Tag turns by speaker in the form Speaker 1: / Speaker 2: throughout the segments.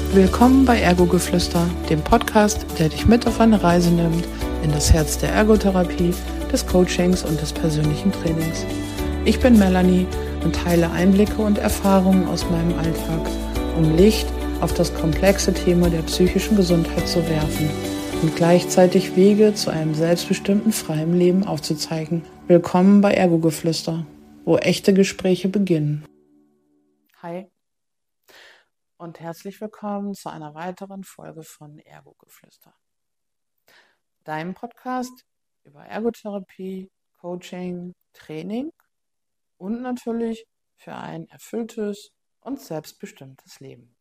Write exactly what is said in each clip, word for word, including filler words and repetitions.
Speaker 1: Willkommen bei Ergo-Geflüster, dem Podcast, der dich mit auf eine Reise nimmt in das Herz der Ergotherapie, des Coachings und des persönlichen Trainings. Ich bin Melanie und teile Einblicke und Erfahrungen aus meinem Alltag, um Licht auf das komplexe Thema der psychischen Gesundheit zu werfen und gleichzeitig Wege zu einem selbstbestimmten, freien Leben aufzuzeigen. Willkommen bei Ergo-Geflüster, wo echte Gespräche beginnen. Hi und herzlich willkommen zu einer weiteren Folge von Ergo-Geflüster, deinem Podcast über Ergotherapie, Coaching, Training und natürlich für ein erfülltes und selbstbestimmtes Leben.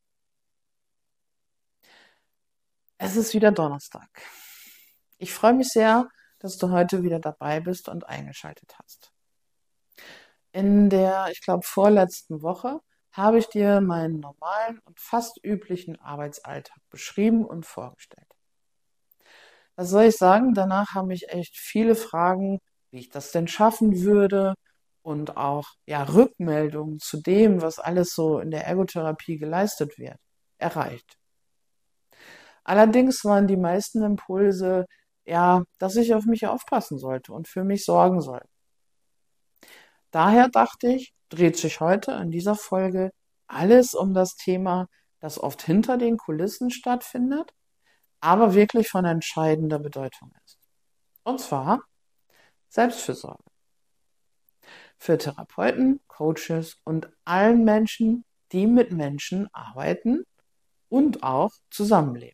Speaker 1: Es ist wieder Donnerstag. Ich freue mich sehr, dass du heute wieder dabei bist und eingeschaltet hast. In der, ich glaube, vorletzten Woche habe ich dir meinen normalen und fast üblichen Arbeitsalltag beschrieben und vorgestellt. Was soll ich sagen? Danach haben mich echt viele Fragen, wie ich das denn schaffen würde und auch ja, Rückmeldungen zu dem, was alles so in der Ergotherapie geleistet wird, erreicht. Allerdings waren die meisten Impulse, ja, dass ich auf mich aufpassen sollte und für mich sorgen soll. Daher dachte ich, dreht sich heute in dieser Folge alles um das Thema, das oft hinter den Kulissen stattfindet, aber wirklich von entscheidender Bedeutung ist. Und zwar Selbstfürsorge. Für Therapeuten, Coaches und allen Menschen, die mit Menschen arbeiten und auch zusammenleben.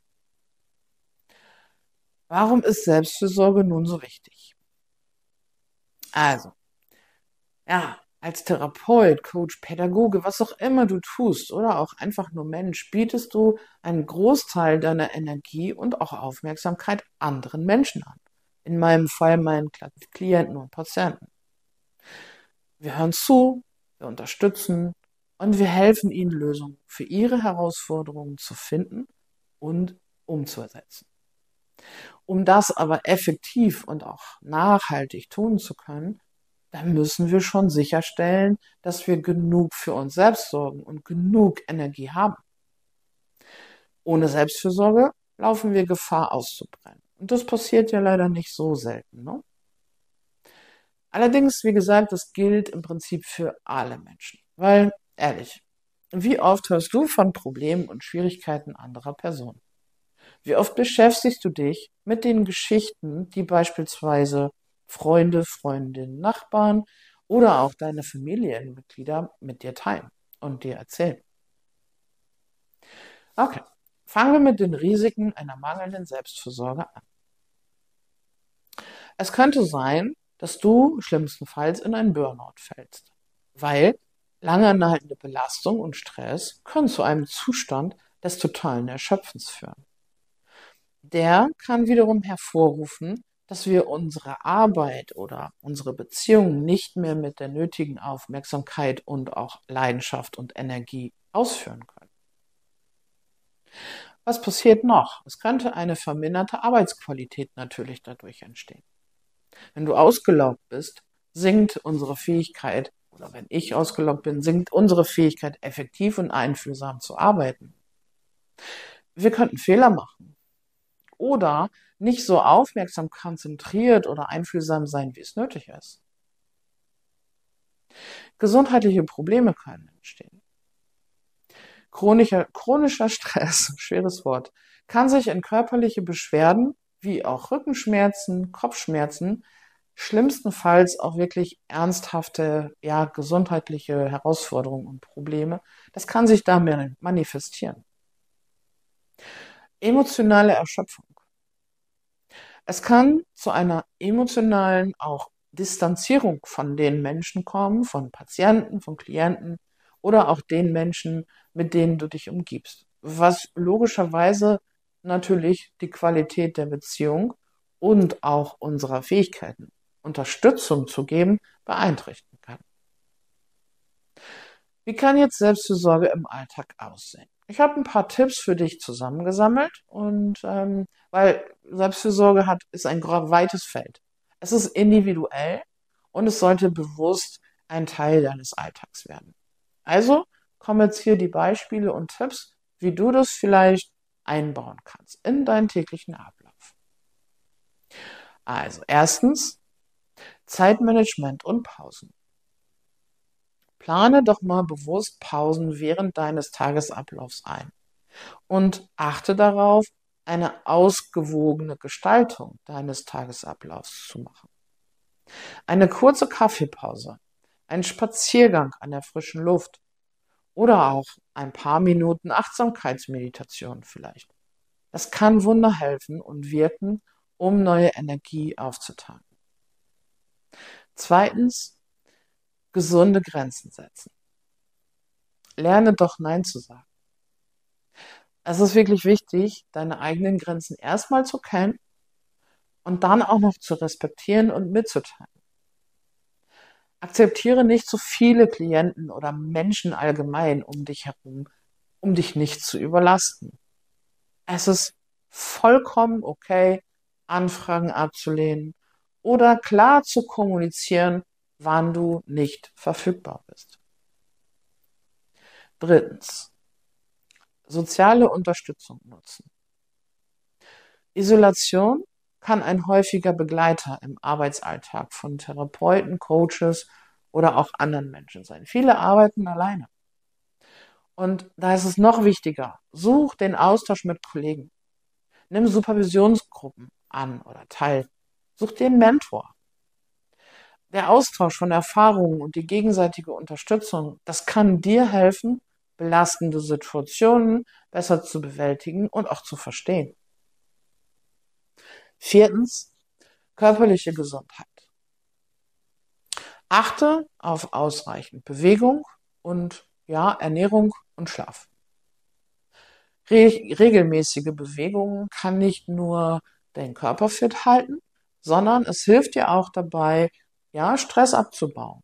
Speaker 1: Warum ist Selbstfürsorge nun so wichtig? Also, ja, als Therapeut, Coach, Pädagoge, was auch immer du tust oder auch einfach nur Mensch, bietest du einen Großteil deiner Energie und auch Aufmerksamkeit anderen Menschen an. In meinem Fall meinen Klienten und Patienten. Wir hören zu, wir unterstützen und wir helfen ihnen, Lösungen für ihre Herausforderungen zu finden und umzusetzen. Um das aber effektiv und auch nachhaltig tun zu können, dann müssen wir schon sicherstellen, dass wir genug für uns selbst sorgen und genug Energie haben. Ohne Selbstfürsorge laufen wir Gefahr auszubrennen. Und das passiert ja leider nicht so selten, ne? Allerdings, wie gesagt, das gilt im Prinzip für alle Menschen. Weil, ehrlich, wie oft hörst du von Problemen und Schwierigkeiten anderer Personen? Wie oft beschäftigst du dich mit den Geschichten, die beispielsweise Freunde, Freundinnen, Nachbarn oder auch deine Familienmitglieder mit dir teilen und dir erzählen? Okay, fangen wir mit den Risiken einer mangelnden Selbstfürsorge an. Es könnte sein, dass du schlimmstenfalls in einen Burnout fällst, weil lange anhaltende Belastung und Stress können zu einem Zustand des totalen Erschöpfens führen. Der kann wiederum hervorrufen, dass wir unsere Arbeit oder unsere Beziehungen nicht mehr mit der nötigen Aufmerksamkeit und auch Leidenschaft und Energie ausführen können. Was passiert noch? Es könnte eine verminderte Arbeitsqualität natürlich dadurch entstehen. Wenn du ausgelaugt bist, sinkt unsere Fähigkeit, oder wenn ich ausgelaugt bin, sinkt unsere Fähigkeit, effektiv und einfühlsam zu arbeiten. Wir könnten Fehler machen oder nicht so aufmerksam, konzentriert oder einfühlsam sein, wie es nötig ist. Gesundheitliche Probleme können entstehen. Chronischer, chronischer Stress, schweres Wort, kann sich in körperliche Beschwerden wie auch Rückenschmerzen, Kopfschmerzen, schlimmstenfalls auch wirklich ernsthafte, ja, gesundheitliche Herausforderungen und Probleme, das kann sich da manifestieren. Emotionale Erschöpfung. Es kann zu einer emotionalen auch Distanzierung von den Menschen kommen, von Patienten, von Klienten oder auch den Menschen, mit denen du dich umgibst, was logischerweise natürlich die Qualität der Beziehung und auch unserer Fähigkeiten, Unterstützung zu geben, beeinträchtigen kann. Wie kann jetzt Selbstfürsorge im Alltag aussehen? Ich habe ein paar Tipps für dich zusammengesammelt und ähm, weil Selbstfürsorge hat, ist ein weites Feld. Es ist individuell und es sollte bewusst ein Teil deines Alltags werden. Also kommen jetzt hier die Beispiele und Tipps, wie du das vielleicht einbauen kannst in deinen täglichen Ablauf. Also erstens Zeitmanagement und Pausen. Plane doch mal bewusst Pausen während deines Tagesablaufs ein und achte darauf, eine ausgewogene Gestaltung deines Tagesablaufs zu machen. Eine kurze Kaffeepause, ein Spaziergang an der frischen Luft oder auch ein paar Minuten Achtsamkeitsmeditation vielleicht. Das kann Wunder helfen und wirken, um neue Energie aufzutanken. Zweitens, gesunde Grenzen setzen. Lerne doch Nein zu sagen. Es ist wirklich wichtig, deine eigenen Grenzen erstmal zu kennen und dann auch noch zu respektieren und mitzuteilen. Akzeptiere nicht so viele Klienten oder Menschen allgemein um dich herum, um dich nicht zu überlasten. Es ist vollkommen okay, Anfragen abzulehnen oder klar zu kommunizieren, wann du nicht verfügbar bist. Drittens, soziale Unterstützung nutzen. Isolation kann ein häufiger Begleiter im Arbeitsalltag von Therapeuten, Coaches oder auch anderen Menschen sein. Viele arbeiten alleine. Und da ist es noch wichtiger, such den Austausch mit Kollegen. Nimm Supervisionsgruppen an oder teil. Such dir einen Mentor. Der Austausch von Erfahrungen und die gegenseitige Unterstützung, das kann dir helfen, belastende Situationen besser zu bewältigen und auch zu verstehen. Viertens, körperliche Gesundheit. Achte auf ausreichend Bewegung und ja, Ernährung und Schlaf. Re regelmäßige Bewegung kann nicht nur den Körper fit halten, sondern es hilft dir auch dabei, ja, Stress abzubauen.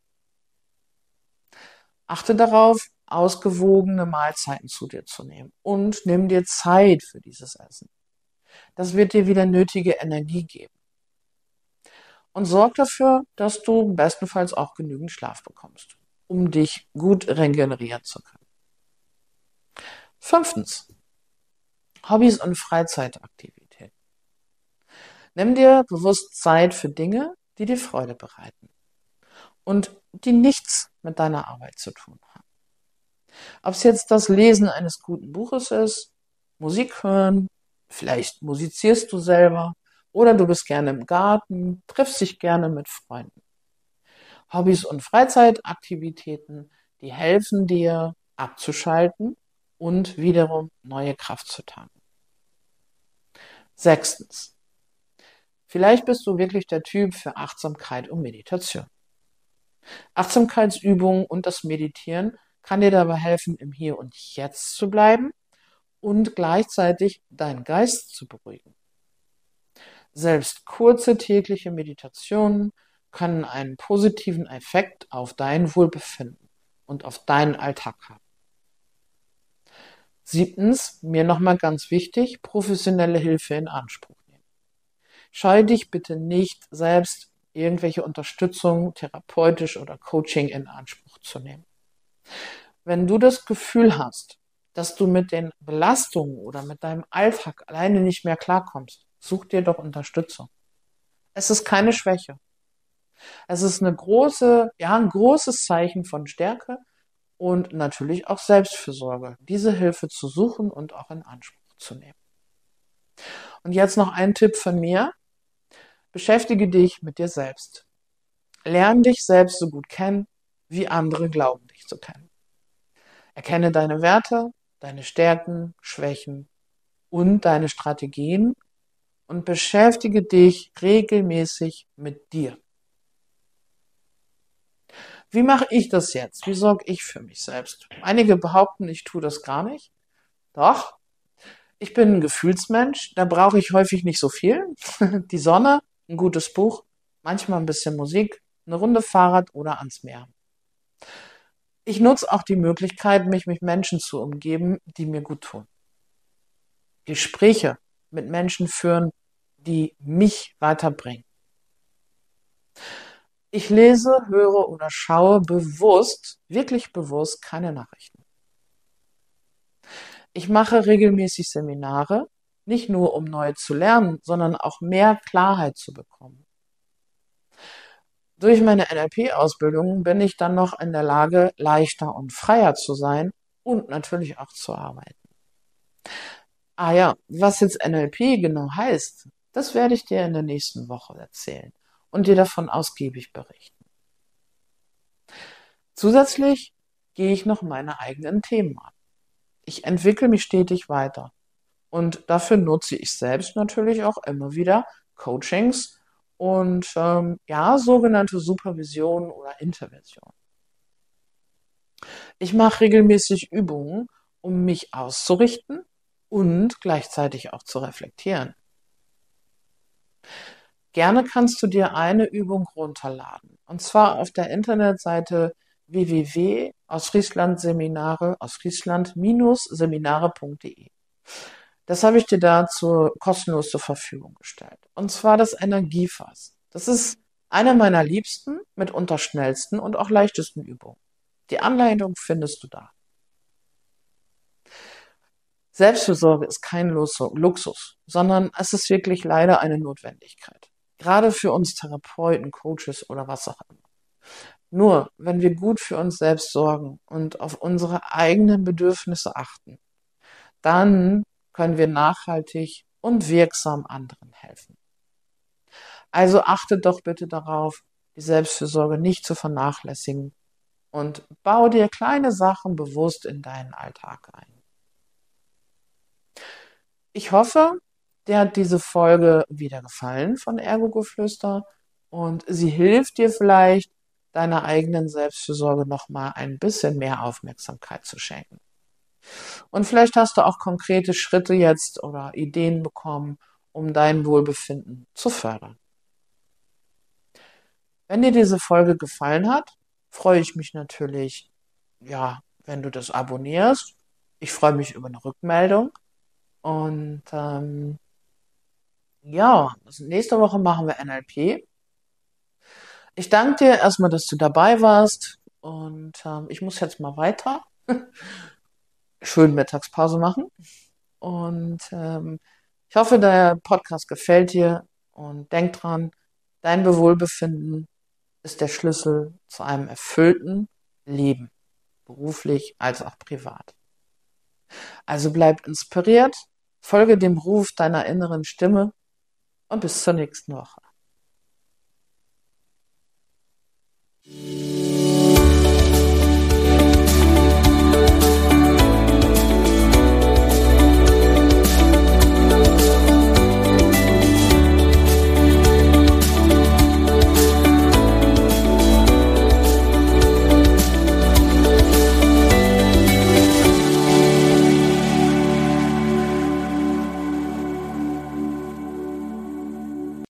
Speaker 1: Achte darauf, ausgewogene Mahlzeiten zu dir zu nehmen und nimm dir Zeit für dieses Essen. Das wird dir wieder nötige Energie geben. Und sorg dafür, dass du bestenfalls auch genügend Schlaf bekommst, um dich gut regenerieren zu können. Fünftens, Hobbys und Freizeitaktivitäten. Nimm dir bewusst Zeit für Dinge, die dir Freude bereiten und die nichts mit deiner Arbeit zu tun haben. Ob es jetzt das Lesen eines guten Buches ist, Musik hören, vielleicht musizierst du selber oder du bist gerne im Garten, triffst dich gerne mit Freunden. Hobbys und Freizeitaktivitäten, die helfen dir abzuschalten und wiederum neue Kraft zu tanken. Sechstens. Vielleicht bist du wirklich der Typ für Achtsamkeit und Meditation. Achtsamkeitsübungen und das Meditieren kann dir dabei helfen, im Hier und Jetzt zu bleiben und gleichzeitig deinen Geist zu beruhigen. Selbst kurze tägliche Meditationen können einen positiven Effekt auf dein Wohlbefinden und auf deinen Alltag haben. Siebtens, mir nochmal ganz wichtig, professionelle Hilfe in Anspruch nehmen. Scheue dich bitte nicht, selbst irgendwelche Unterstützung, therapeutisch oder Coaching in Anspruch zu nehmen. Wenn du das Gefühl hast, dass du mit den Belastungen oder mit deinem Alltag alleine nicht mehr klarkommst, such dir doch Unterstützung. Es ist keine Schwäche. Es ist eine große, ja, ein großes Zeichen von Stärke und natürlich auch Selbstfürsorge, diese Hilfe zu suchen und auch in Anspruch zu nehmen. Und jetzt noch ein Tipp von mir. Beschäftige dich mit dir selbst. Lerne dich selbst so gut kennen, wie andere glauben, dich zu kennen. Erkenne deine Werte, deine Stärken, Schwächen und deine Strategien und beschäftige dich regelmäßig mit dir. Wie mache ich das jetzt? Wie sorge ich für mich selbst? Einige behaupten, ich tue das gar nicht. Doch, ich bin ein Gefühlsmensch, da brauche ich häufig nicht so viel. Die Sonne, ein gutes Buch, manchmal ein bisschen Musik, eine Runde Fahrrad oder ans Meer. Ich nutze auch die Möglichkeit, mich mit Menschen zu umgeben, die mir gut tun. Gespräche mit Menschen führen, die mich weiterbringen. Ich lese, höre oder schaue bewusst, wirklich bewusst keine Nachrichten. Ich mache regelmäßig Seminare, nicht nur um neu zu lernen, sondern auch mehr Klarheit zu bekommen. Durch meine N L P-Ausbildung bin ich dann noch in der Lage, leichter und freier zu sein und natürlich auch zu arbeiten. Ah ja, was jetzt N L P genau heißt, das werde ich dir in der nächsten Woche erzählen und dir davon ausgiebig berichten. Zusätzlich gehe ich noch meine eigenen Themen an. Ich entwickle mich stetig weiter und dafür nutze ich selbst natürlich auch immer wieder Coachings und ähm, ja, sogenannte Supervision oder Intervention. Ich mache regelmäßig Übungen, um mich auszurichten und gleichzeitig auch zu reflektieren. Gerne kannst du dir eine Übung runterladen. Und zwar auf der Internetseite w w w punkt ausfrieslandseminare, ausfriesland-seminare punkt de. Das habe ich dir dazu kostenlos zur Verfügung gestellt. Und zwar das Energiefass. Das ist eine meiner liebsten, mitunter schnellsten und auch leichtesten Übungen. Die Anleitung findest du da. Selbstfürsorge ist kein Luxus, sondern es ist wirklich leider eine Notwendigkeit. Gerade für uns Therapeuten, Coaches oder was auch immer. Nur wenn wir gut für uns selbst sorgen und auf unsere eigenen Bedürfnisse achten, dann können wir nachhaltig und wirksam anderen helfen. Also achte doch bitte darauf, die Selbstfürsorge nicht zu vernachlässigen und bau dir kleine Sachen bewusst in deinen Alltag ein. Ich hoffe, dir hat diese Folge wieder gefallen von Ergo-Geflüster und sie hilft dir vielleicht, deiner eigenen Selbstfürsorge nochmal ein bisschen mehr Aufmerksamkeit zu schenken. Und vielleicht hast du auch konkrete Schritte jetzt oder Ideen bekommen, um dein Wohlbefinden zu fördern. Wenn dir diese Folge gefallen hat, freue ich mich natürlich, ja, wenn du das abonnierst. Ich freue mich über eine Rückmeldung. Und ähm, ja, also nächste Woche machen wir N L P. Ich danke dir erstmal, dass du dabei warst. Und ähm, ich muss jetzt mal weiter. Schön Mittagspause machen. Und ähm, ich hoffe, der Podcast gefällt dir. Und denk dran, dein Wohlbefinden ist der Schlüssel zu einem erfüllten Leben, beruflich als auch privat. Also bleib inspiriert, folge dem Ruf deiner inneren Stimme und bis zur nächsten Woche.